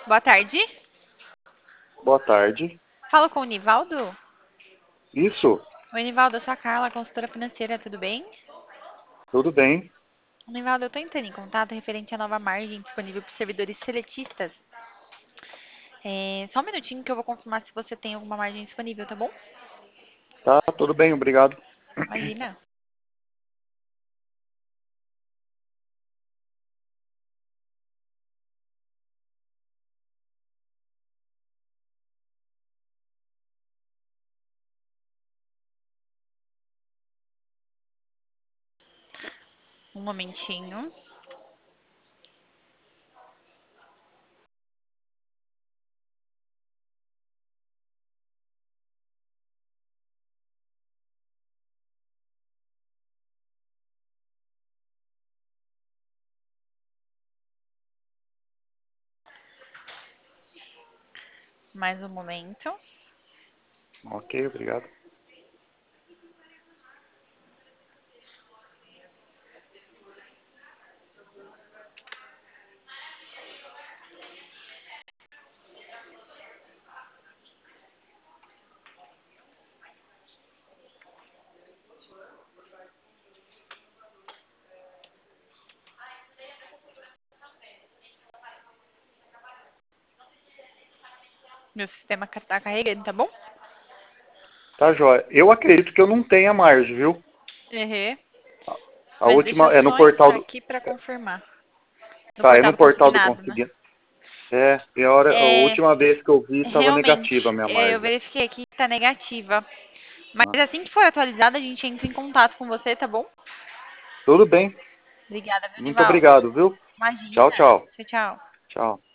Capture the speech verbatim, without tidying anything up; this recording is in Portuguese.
Boa tarde. Boa tarde. Falo com o Nivaldo? Isso, Oi, Nivaldo, eu sou a Carla, consultora financeira, tudo bem? tudo bem? Nivaldo, eu estou entrando em contato referente à nova margem disponível para os servidores seletistas. É, só um minutinho que eu vou confirmar se você tem alguma margem disponível, tá bom? Tá, tudo bem, obrigado. Imagina. Um momentinho. Mais um momento. Ok, obrigado. Meu sistema está carregando, tá bom? Tá, joia. Eu acredito que eu não tenha margem, viu? Uhum. A Mas deixa eu última é no só portal entrar do... aqui para confirmar. No Tá, é portal no do portal do consignado, né? consignado. É, e a, hora, a É, última vez que eu vi estava negativa a realmente, minha é, eu margem. verifiquei aqui que está negativa. Mas Ah, assim que for atualizada, a gente entra em contato com você, tá bom? tudo bem, Obrigada, viu, muito Nivaldo? obrigado, viu? Tchau, Imagina. tchau. Tchau, tchau. Tchau.